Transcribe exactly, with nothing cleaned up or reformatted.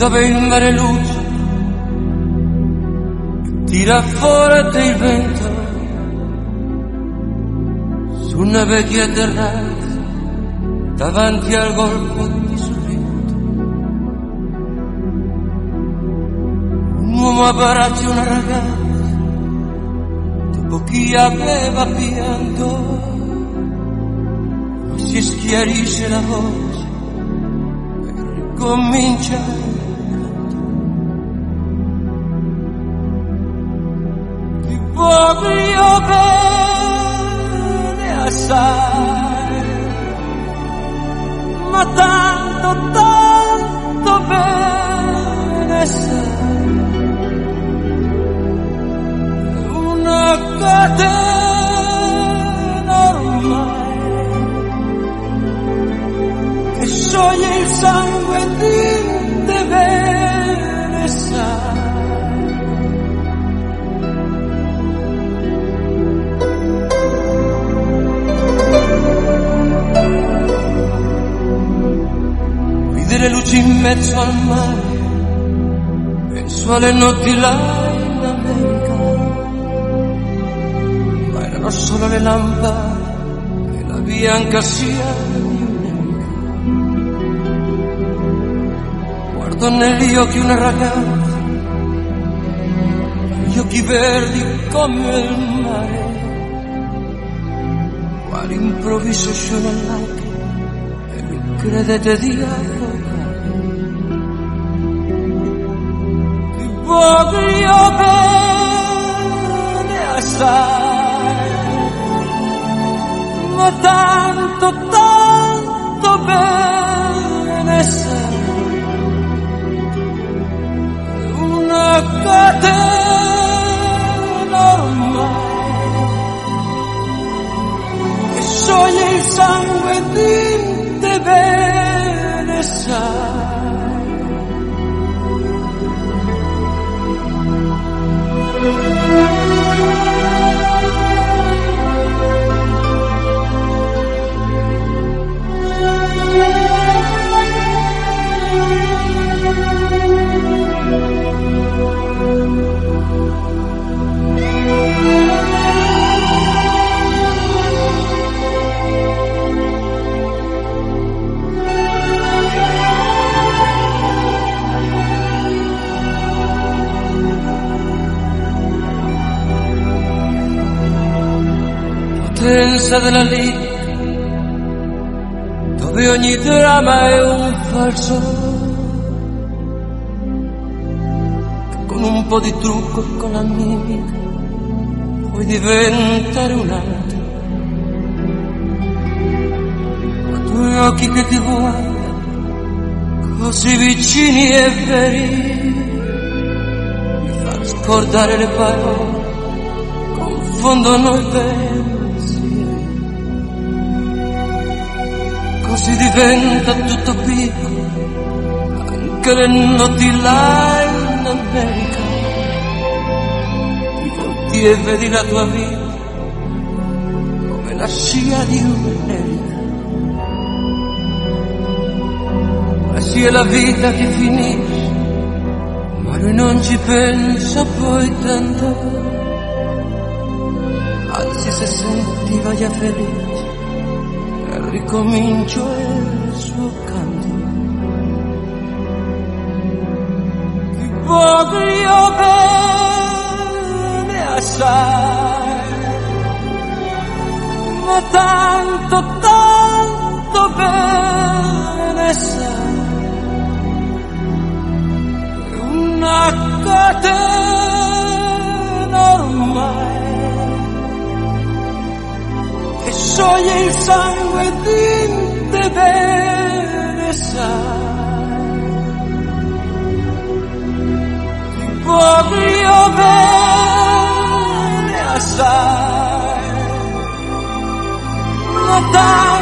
dove il mare luce tira fuori il vento su una vecchia terrazza davanti al golfo di Sorrento. Un uomo abbraccia una ragazza dopo chi aveva pianto, si schiarisce la voce e ricomincia il canto. Ti voglio bene assai, ma tanto, tanto bene sai, una catena ormai che scioglie il sangue di te bene sai. Vidi le luci in mezzo al mare, penso alle notti là in America, ma erano solo le lampade e la bianca sia. Guardo negli occhi una ragazza, gli occhi verdi come il mare, quale improvviso scena lacrime e mi credete di affogare. Ti voglio bene assai, ma tanto, tanto bene sai, una catena ormai che scioglie il sangue di te bene sai. Potenza della lirica, dove ogni dramma è un falso, con un po' di trucco e con la mimica puoi diventare un altro. Ma i tuoi occhi che ti guardano così vicini e veri mi fanno scordare le parole, confondono i pensieri. Così diventa tutto piccolo, anche le notti là in America. Ti volti e vedi la tua vita come la scia di un'elica. Ma sì, è la vita che finisce, ma lui non ci pensa poi tanto. Anzi, se sentiva già felice, ricomincio il suo canto. Ti voglio bene assai, ma tanto, tanto bene sai, una catena ormai che scioglie il sangue di te bene sai. Ti voglio bene assai, ma